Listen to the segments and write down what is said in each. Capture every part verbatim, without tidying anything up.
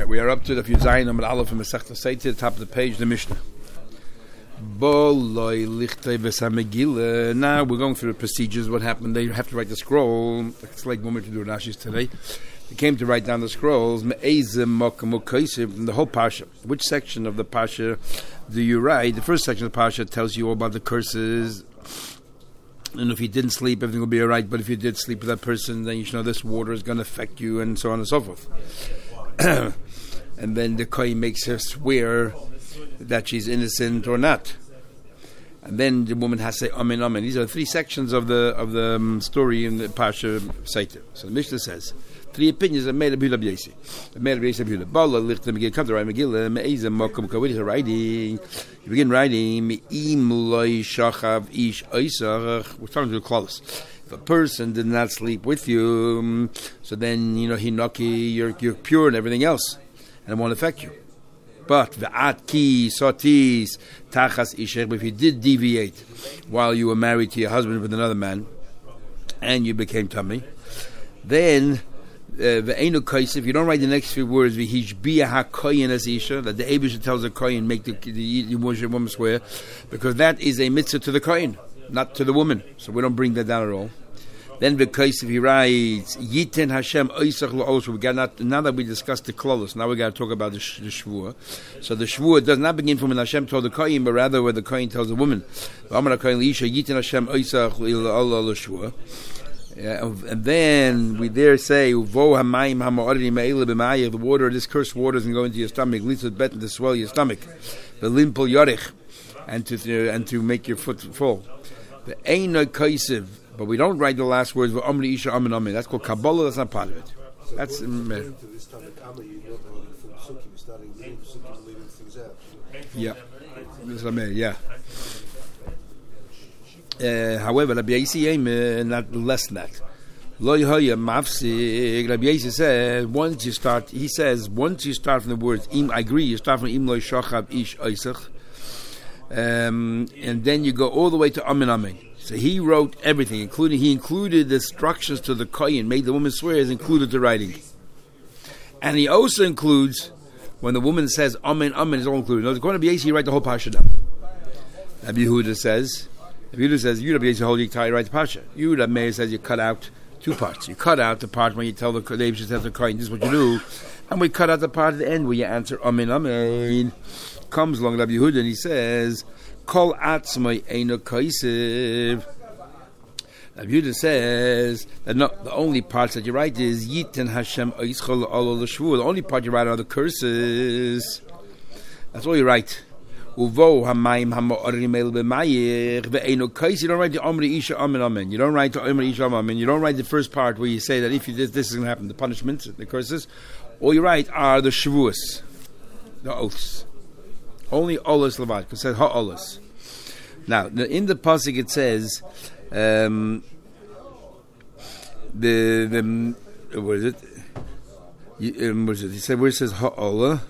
Okay, we are up to the Yud Zayin Amud Aleph from Masechta Sotah, to the top of the page, the Mishnah. Now we're going through the procedures. What happened? They have to write the scroll. It's like women to do Rashi's today. They came to write down the scrolls. From the whole parsha. Which section of the parsha do you write? The first section of the parsha tells you all about the curses. And if you didn't sleep, everything will be all right. But if you did sleep with that person, then you should know this water is going to affect you, and so on and so forth. And then the Kohen makes her swear that she's innocent or not. And then the woman has to say amen, amen. These are three sections of the of the um, story in the Parsha Sotah. So the Mishnah says three opinions are made of Yehuda B'Yesi. Made of Yehuda Bala lichtem Megillah. Come to write Megillah. Me'ezem makom kavod is writing. You begin writing. Me'im loy shachav ish oisach. We're talking to the Klaus. If a person did not sleep with you, so then you know hinaki, you're you're pure and everything else, and it won't affect you. But ve'at ki sotis tachas ishech. If you did deviate while you were married to your husband with another man, and you became tummy, then ve'enu kaisif. If you don't write the next few words, v'hishbiya hakoyin as isha, that the Eibusha tells the koyin make the the, the woman swear, because that is a mitzvah to the koyin, not to the woman. So we don't bring that down at all. Then the case if he writes Yiten Hashem Oisach Lo'os. We got not now that we discussed the klolos. Now we got to talk about the, sh- the shvua. So the shvua does not begin from when Hashem told the kohen, but rather where the kohen tells the woman. Amar kohen liisha Yiten Hashem Oisach Lo'os. And then we there say Uvo Hamayim Hamaorim Me'ila B'Mayir. The water, this cursed water, is going to go into your stomach. Leads to the bet to swell your stomach. The limpel yorich, and to uh, and to make your foot fall. The Eino Kaisiv. But we don't write the last words. That's called Kabbalah. That's not part of it. That's um, yeah. Yeah. Uh, however, Rabbi Yossi not less than that. Rabbi Yossi says once you start. He says once you start from the words Im. I agree. You start from Im Lo Shachav Ish Oisach, um, and then you go all the way to Amen Amen. So he wrote everything, including he included the instructions to the kohen, made the woman swear, is included the writing, and he also includes when the woman says amen, amen is all included. Now, according to Rabbi Yossi, you write the whole parsha down. Rabbi Yehuda says, Rabbi Yehuda says, you Rabbi Yossi hold you tie write the parsha. You Rabbi Meir says you cut out two parts. You cut out the part when you tell the David to tell the kohen this is what you do, and we cut out the part at the end where you answer amen, amen. Comes along Rabbi Yehuda and he says. Kol atzmai eino kaisiv. Rabbi Yehuda says that not the only parts that you write is Yiten Hashem Oischol Olo L'Shvu. The only part you write are the curses. That's all you write. Uvo Hamayim Hamorim El B'Mayir Ve'eino Kaisiv. You don't write the Omri Isha Amen Amen. You don't write the Omri Isha Amen. You don't write the first part where you say that if you did this is going to happen, the punishment, the curses. All you write are the Shavuos, the oaths. Only Olos Levad, because it says Ha-Olos. Now, in the pasuk it says, um, the, the, what is it? Um, what is it? He said, where it says Ha-Olah,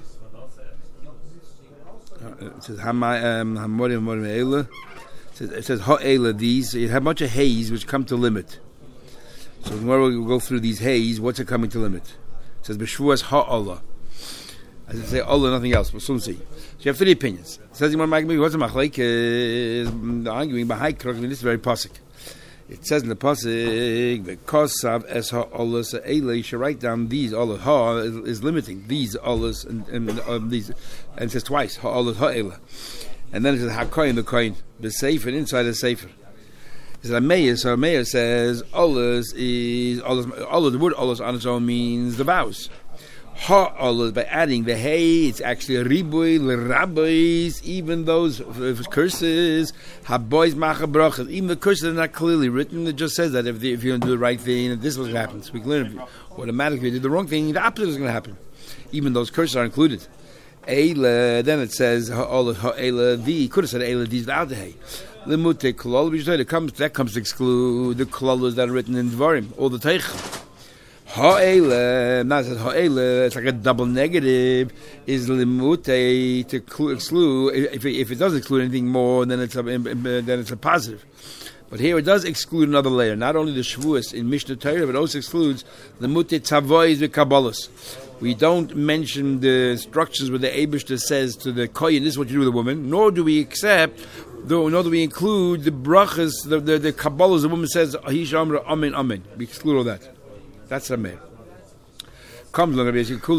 it says Hamorim Morim Eila, it says Ha-Eila, these, you have a bunch of hays which come to limit. So tomorrow we'll go through these hays, what's it coming to limit? It says, B'Shvuas Ha-Olah. As I say, Allah, nothing else. We'll soon see. So you have three opinions. It says, what's a machlek? Arguing behind this is very pasuk. It says in the pasuk, "V'kosav es ha'olas ha'eleh." You should write down these. Allah ha is, is limiting these olas and, and um, these, and it says twice ha'olas ha'eleh. And then it says hakoyin the koyin the sefer inside the sefer. It says Ameir. So Ameir says olas is olas. Allah, the word olas on its own means the vows. Ha-olas, by adding the hey, it's actually a ribui, l'rabbis, even those uh, curses, ha-boys, macha-brachas, even the curses are not clearly written, it just says that if, the, if you don't do the right thing, this is what happens. We can learn if you automatically if you did the wrong thing, the opposite is going to happen. Even those curses are included. Eila, then it says, ha-olas, ha-eila, the, could have said eila, these without the hey. Limute klol, we say comes, that comes to exclude the klolos that are written in Dvarim, all the teich. Ha'ele, not that ha'ele, it's like a double negative, is limute to exclude. If it, if it does exclude anything more, then it's a, then it's a positive. But here it does exclude another layer. Not only the Shavuos in Mishnah Torah, but it also excludes limute tzavois v'kabbalos. we don't mention the instructions where the Eibishter says to the kohen, this is what you do with a woman, nor do we accept, though, nor do we include the brachas, the, the, the kabbalas the woman says, Ahish Amra, Amen, Amen. We exclude all that. That's Amir. Comes along, I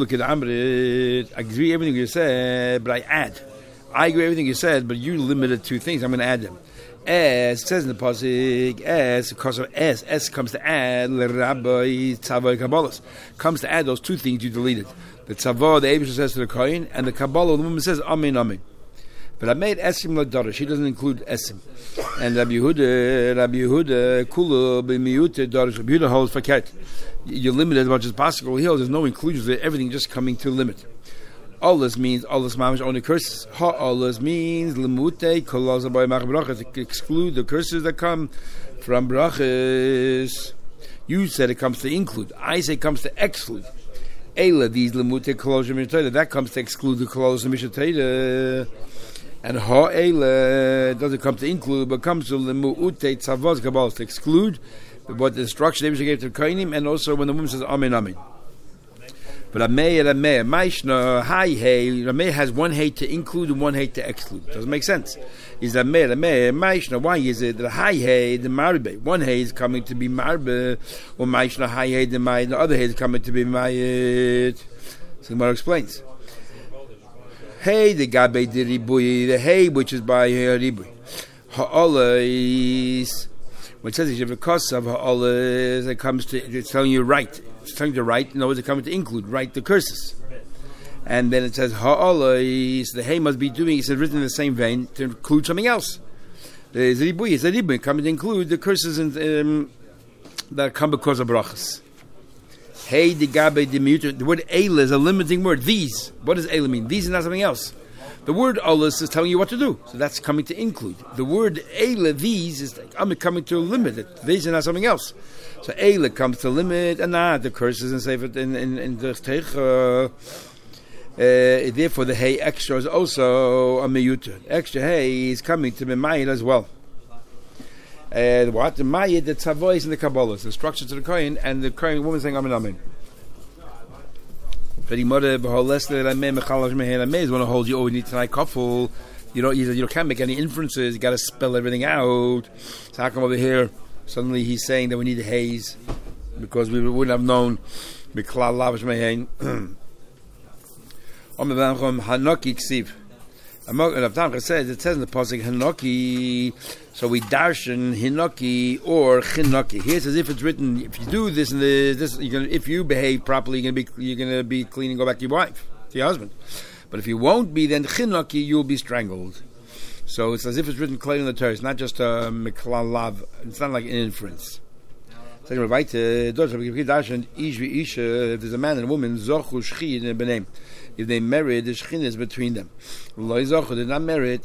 agree everything you said, but I add. I agree everything you said, but you limited two things. I'm going to add them. Es, it says in the pasuk, es, because of es, es comes to add, l'rabbi, tzavah, kabbalas. Comes to add those two things you deleted. The tzavah, the Eibishter says to the kohen, and the kabbalah, the woman says, Amen, Amen. But I made esim l'dara. She doesn't include esim. And Rabbi Yehuda, Rabbi Yehuda, kula b'miyute dara. Rabbi Yehuda holds fakert. You're limited as much as possible. Here, there's no inclusions. Everything just coming to limit. Allahs means Allahs mamish only curses. Ha Allahs means lemute kolaz by machrachas to exclude the curses that come from brachas. You said it comes to include. I say it comes to exclude. Ela these lemute kolaz mishatayda that comes to exclude the kolaz mishatayda. And ha ela doesn't come to include, but comes to lemute tzavaz kabbalas to exclude what the instruction they gave to the kohenim, and also when the woman says Amen, Amen. But Rameh, Rameh, Maishna, Hai Hey, Rameh has one hate to include and one hate to exclude. Doesn't make sense. Is Rameh, Rameh, Maishna, why is it that Hai Hey, the Marbe, one hay is coming to be Marbe, or Maishna, Hai Hey, the May, the other hay is coming to be Mayit. So the Gemara explains. Hey, the Gabe de Ribui, the hay which is by Ribui. Ha'ala is, when it says you have a cost of Ha'ala, it comes to, it's telling you right. It's telling you to write, in other words, it coming to include, write the curses. And then it says, Ha'alais, the hay must be doing, it's written in the same vein, to include something else. There's a ribui, it's a ribui, coming to include the curses in, um, that come because of brachas. Hey, the gabe, the mute, the word eila is a limiting word, these. What does eila mean? These is not something else. The word alas is telling you what to do, so that's coming to include. The word eila, these, is I'm coming to limit it. These are not something else. So eila comes to limit, and not the curses and say it in in in the teich. Uh, therefore, the hay extra is also a miyuta. Extra hay is coming to be mayid as well. Uh, what the mayid, the tzavah is in the kabbalah, the instruction to the kohen, and the kohen woman saying amen amen. Very mother beholester amen mechalash mehen amen is want to hold you over need tonight couple. You don't you, you can't make any inferences. You got to spell everything out. So how come over here? Suddenly he's saying that we need a haze because we wouldn't have known. Miklal lavish mehein. Hanoki ksiv. Rav says it says in the pasuk Hanoki, so we darshan Hinoki or Chinoki. Here it says if it's written, if you do this and this, you're gonna, if you behave properly, you're gonna be you're gonna be clean and go back to your wife, to your husband. But if you won't be, then Chinoki, you'll be strangled. So it's as if it's written clearly in the Torah. It's not just a miklal lav. It's not like an inference. If there's a man and a woman, if they marry, the shechin is between them. If they're not married,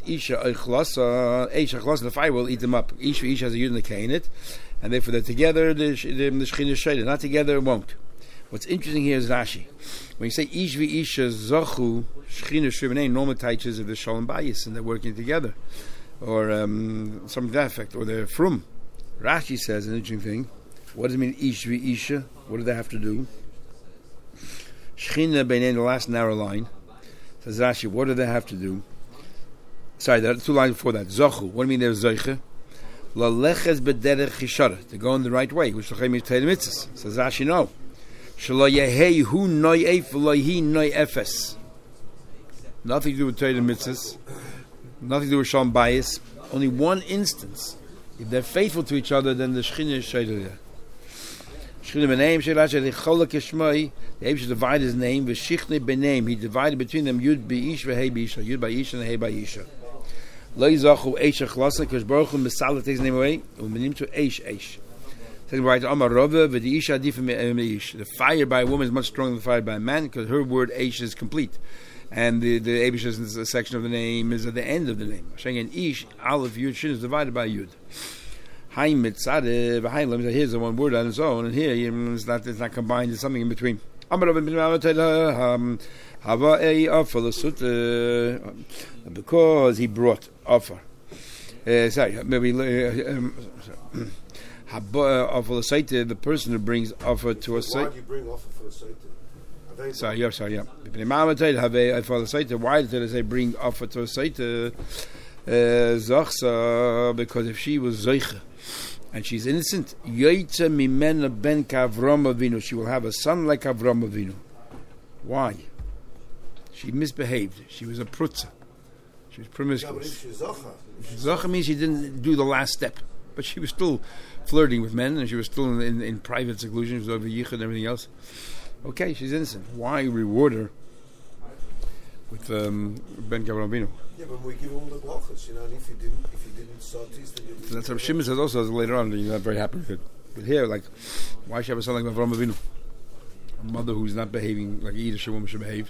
the fire will eat them up. Ish Ish has a yud and a kainit, and therefore they're together, the shechin is shaded. Not together, it won't. What's interesting here is Rashi. When you say Ish v'Isha zochu, shechin shrivenei, normal teaches of the shalom bayis, and they're working together, or um, something to that effect, or they're frum. Rashi says an interesting thing. What does it mean, Ish v'Isha? What do they have to do? Shechina b'nei, the last narrow line. Says Rashi, what do they have to do? Sorry, there are two lines before that. Zochu, what do you mean they're zoiche? Laleches b'derech chishara, to go in the right way, which Lachem is Torah mitzvahs. Says Rashi, no. Shelo yehei hu noi eif v'lo hi noi efes. Nothing to do with Torah mitzvahs. Nothing to do with shalom bayis. Only one instance. If they're faithful to each other, then the Shechina is shayder there. Shechina b'neim sheilashe licholak yishmai. The Eibush divided his name. V'shichne b'neim. He divided between them Yud b'ish v'hei b'isha. Yud b'isha and Hei b'isha. Lo yizachu eish achlasa. Because Baruch Hu Mesala takes his name away. U'menim to eish eish. Says right, Amar Rava v'diisha adifim me'ish. The fire by a woman is much stronger than the fire by a man because her word eish is complete. And the the Eibush in this section of the name is at the end of the name. Sheng ish aleph yud shin is divided by yud. Haim mitzadeh v'haim. Here's the one word on its own, and here it's not it's not combined. There's something in between. Amar Rabbi Hava a offer because he brought offer. Uh, sorry, maybe Haba offer the the person who brings offer to a site. Why do you bring offer for a site? Sorry, yeah, sorry, yeah. Why did they say bring offer to a Saita? Uh, because if she was Zeicha and she's innocent, Yoitza mimena ben kavram avinu, she will have a son like Avram Avinu. Why? She misbehaved. She was a prutza. She was promiscuous. Zocha means she didn't do the last step, but she was still flirting with men, and she was still in, in, in private seclusion. She was over yichud and everything else. Okay, she's innocent. Why reward her with um, Ben Kavram Avinu? Yeah, but we give all the brachas, you know, and if you didn't, if you didn't start this, then you so that's what Shimon says also later on. You're not very happy with it. But here, like, why should I have a son like Avram Avinu? A mother who's not behaving like a Yiddish woman should behave.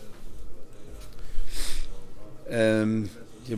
Um,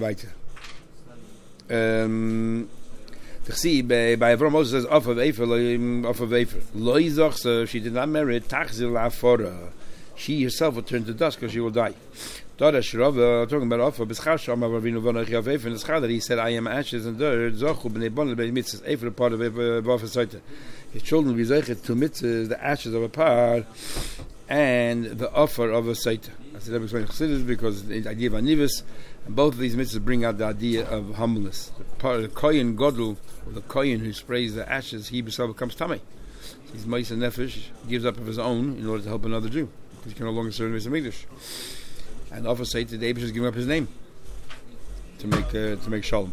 um, see, by Avram Moses says off of Efer, off of Efer. Loizach, so she did not marry. Tachzil la'afora. She herself will turn to dust because she will die. Talking about offer, that he said, I am ashes and dirt. Efer, a part of Efer. His children will be zeichet to mitzvahs, the ashes of a part, and the offer of a saita. I said, I'm explaining Chassidus because the idea of anivus, and both of these mitzvahs bring out the idea of humbleness. The part of the kohen godel, or the kohen who sprays the ashes, he himself becomes tamei. He's ma'isa nefesh, gives up of his own in order to help another Jew, because he can no longer serve in the Mikdash. And offer saita, the Eibush is giving up his name to make uh, to make shalom.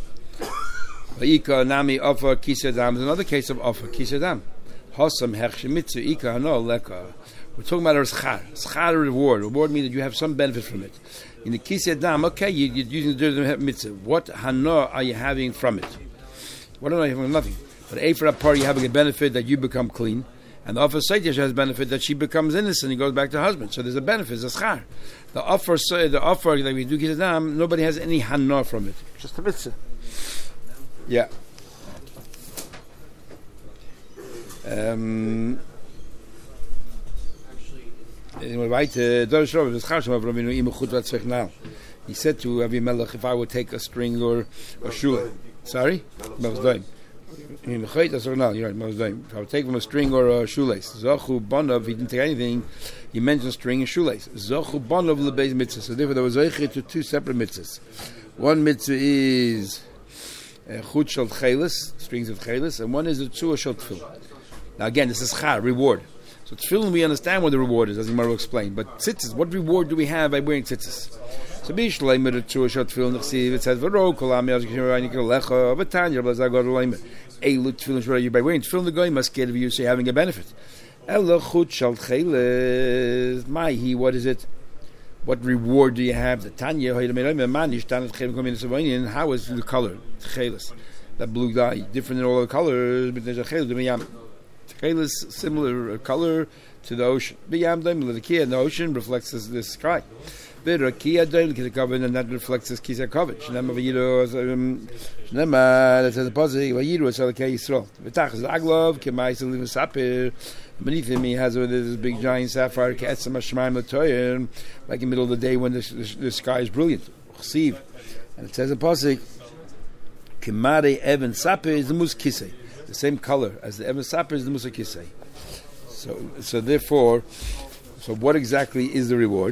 Ika nami offer kisadam is another case of offer kisadam. Hosam hechshemitzu ika hano leka. We're talking about a schar. Schar reward. Reward means that you have some benefit from it. In the kisadam, okay, you, you're using the dirt of mitzvah. What hano are you having from it? What are you having? Nothing. But a for a part, you're having a benefit that you become clean, and the offer saitish has benefit that she becomes innocent. He goes back to her husband. So there's a benefit. It's a schar. The offer, the offer that we do kisadam, nobody has any hano from it. Just a mitzvah. Yeah. Um, he said to Avimelech, if I would take a string or a shule. Sorry? You're right. If I would take from a string or a shoelace. Zochu Bonav, he didn't take anything. He mentioned string and shoelace. Zochu Bonav lebeis mitzvah. So therefore there was to two separate mitzvahs. One mitzvah is chut shel chelis, strings of chelis, and one is the tzua shel tefillin. Now again, this is char, reward. So tefillin, we understand what the reward is, as Gemara will explain. But tzitzis, what reward do we have by wearing tzitzis? So bishleim with the tzua shel tefillin, it says v'ro kol ha'miyaz k'shemarayin k'lecha v'tanya b'lazar god l'leimer. Eilu tefillin shvara, you by wearing tefillin, the goyim must get of you, so you're having a benefit. Ela chut shel chelis, my he, what is it? What reward do you have? The Tanya, how is the color? Chelis. That blue dye, different than all the colors, but there's a chelis. Chelis, similar color to the ocean. The Kia in the ocean reflects this, this sky. The Kia and that reflects this Kisa coverage. That says a positive. Beneath him, he has this big giant sapphire, like in the middle of the day when the, the, the sky is brilliant. And it says in Pasuk, Kimare Evan Sapir is the Mus Kisei. The same color as the Evan Sapir is the Musa Kisei. So, so therefore, so what exactly is the reward?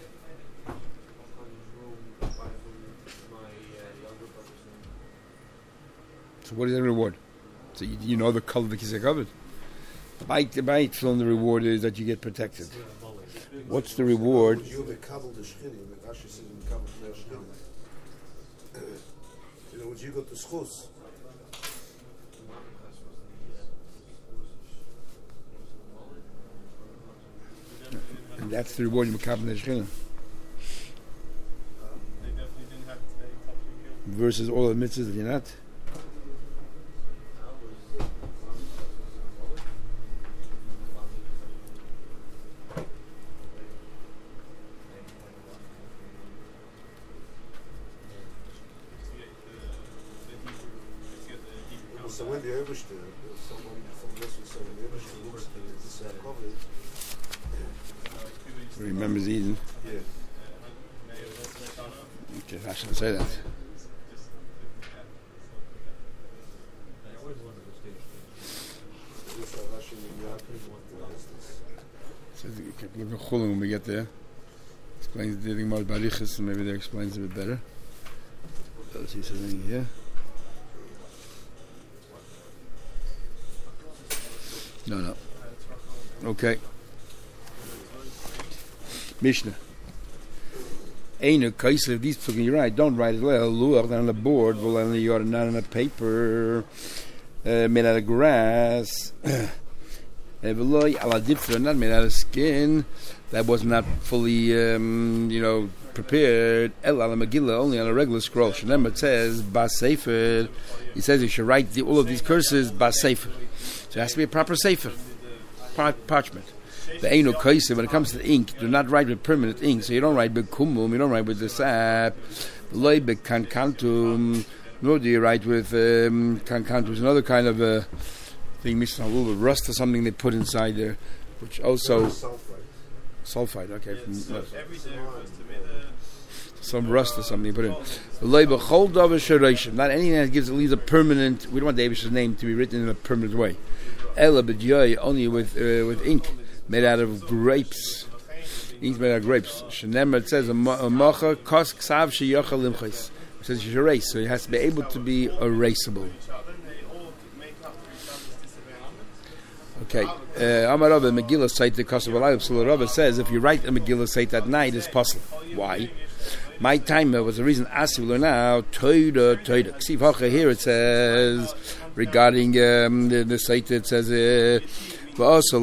So what is the reward? So you, you know the color of the Kisei covered. By by film, the reward is that you get protected. What's the reward? You know what you got the schus. And that's the reward you makabel neshchina. Versus all the mitzvahs that you're not. So when the Oberste, someone from this was saying the Oberste looks at this covered. Remembers Eden? Yeah. Okay, I shouldn't say that. Look at Chulin when we get there. Explains the thing about Barichas, and maybe that explains it a bit better. Let's see something here. No, no. Okay. Mishnah. Ain't a case of these people, you're right, don't write it well. Luach on the board, well, only you're not on a paper uh, made out of grass. Eveloy ala difra, not made out of skin. That was not fully, um, you know, prepared. El ala Megillah, only on a regular scroll. Remember, it says Bas Sefer. He says you should write the, all of these curses Bas Sefer. So it has to be a proper Sefer, Par- parchment. The Eino Kaisa, when it comes to the ink, do not write with permanent ink. So you don't write with kumum, you don't write with the sap. Loi be kankantum, nor do you write with um, kankantum. It's another kind of a thing, missing a little bit of rust or something they put inside there, which also Sulfite. sulfite. Okay, from, uh, some rust or something you put in. Loi be chol davar shereishim. Not anything that gives leaves a permanent. We don't want David's name to be written in a permanent way. Ela b'dyoy, only with uh, with ink. Made out of grapes. Ink made out of grapes. Shenemar, it says, a mocha kos ksav sheyocha limchais. It says you should erase, so it has to be able to be erasable. Okay. Amar Rabba, Megillah site the Kosovo Alayim. So the Rabba says, if you write a Megillah site at night, it's possible. Why? My timer was the reason Asi will learn now. Toida, toida. Ksiv hacha here it says, regarding um, the, the site, it says, uh, so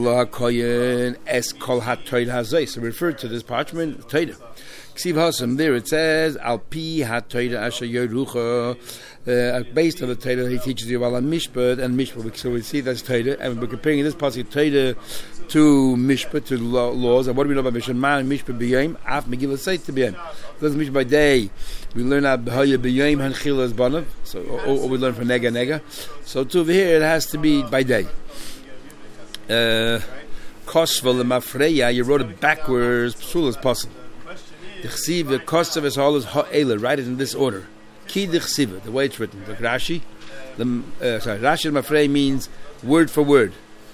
referred to this parchment, Torah. Ksiv Hasam, there it says, Al pi ha-Torah asher yorucha, based on the Torah, he teaches you about Mishpat and Mishpat. So we see that's Torah, and we're comparing this passage Torah to Mishpat, to law, laws. And what do we know about Mishpat? Man, Mishpat b'yayim, af Megillah Seit to b'yayim. Doesn't Mishpat by day. We learn out b'haya b'yayim hanchila as banav. So, or, or we learn from nega nega. So to over here, it has to be by day. Kosva lemafreya, you wrote it backwards, psul as possible. Dichsiv, the kosav is all is ha'ela, write it in this order. Ki dichsiv, the way it's written. The Rashi, the, uh, sorry, Rashi lemafreya means word for word.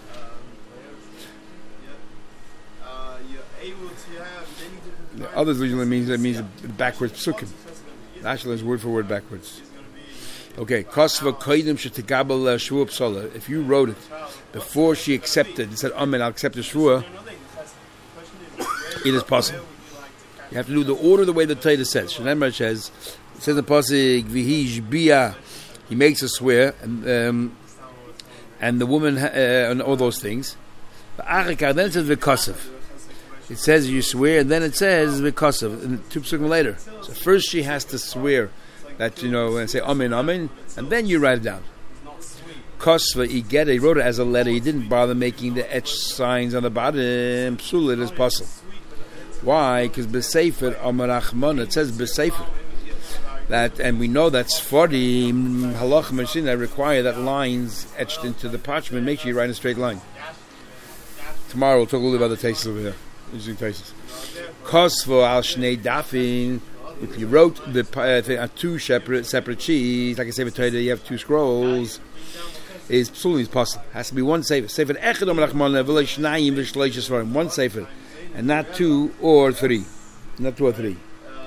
The others usually means it means backwards psukim. Rashi is word for word backwards. Okay, Kosva koidim shetigabel shvua psola. If you wrote it before she accepted, it said, Amen, I'll accept the shvua, it is possible. You have to do the order the way the Torah says. Shneimar says, it says in the pasuk, Vihi jbia, he makes a swear, and um, and the woman, uh, and all those things. Then it says v'kosav. It says you swear, and then it says v'kosav, and two psukim later. So first she has to swear that, you know, and say Amen, Amen, and then you write it down. Kosva, he get it, he wrote it as a letter, he didn't bother making the etched signs on the bottom. Psul, it is possible. Why? Because B'Sefer Amar Achman, it says B'Sefer. That, and we know that Sfarim, Halach Machine, that require that lines etched into the parchment, make sure you write a straight line. Tomorrow we'll talk a little about the tastes over here. Interesting tastes. Kosva al Shnei Dafin. If you wrote the uh, two separate separate sheets, like I say, you have two scrolls, is psul is possible. Has to be one sefer. Sefer echad Amar Achman v'lo shnayim v'shloisha svarim. One sefer, and not two or three, not two or three.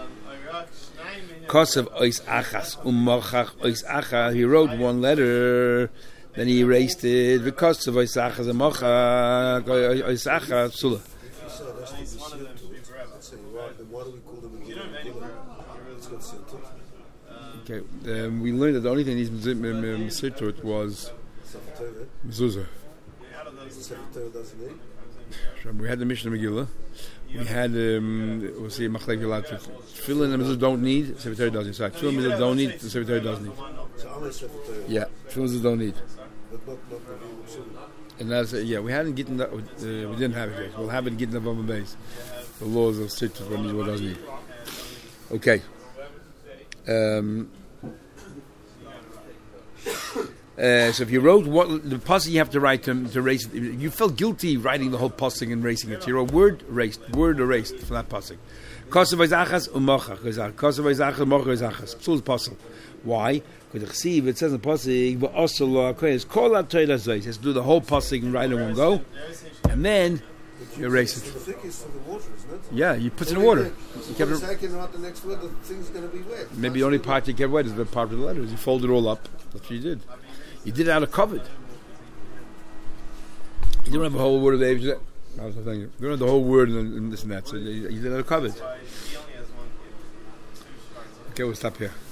Kosav ois achas u'mochach ois achas. He wrote one letter, then he erased it. V'kosav ois achas u'mochach ois achas psula. Why do we call them Megillah? Okay, um, we learned that the only thing he's Mesirtot was Mezuzah. We had the Mishnah Megillah. We had, um, we'll see, Machlek Gilad. Tefillin and Mezuzah don't need, Tefillin doesn't need. Sorry, Tefillin and Mezuzah don't need, Tefillin doesn't need. Yeah, Tefillin and don't need. And that's, uh, yeah, we hadn't gotten that, uh, we didn't have it yet. We'll have it getting up on the base. The laws of Sittus, what needs, what doesn't need. Okay. Um, uh, so if you wrote what the pasuk, you have to write to, to erase it. You felt guilty writing the whole pasuk and erasing it. So you wrote word erased, word erased from that pasuk. Kosav izachas u'mochach izachas. Kosav izachas u'mochach izachas. Psul is possible. Why? Because the it says in the pasuk v'osel lo hakoyes kol ha'Torah zayis. It has to do the whole pasuk and write in one go, and then You erase it. The thickest for the water, isn't it? Yeah, you put it in Only water. the- You For kept the it, second or the next word, the thing's going to be wet. maybe That's the only the- part you kept wet is the part with the letters. You fold it all up. That's what you did. You did it out of covered. You don't have a whole word of the age. You don't have the whole word and, and this and that. So you, you did it out of covered. Okay, we'll stop here.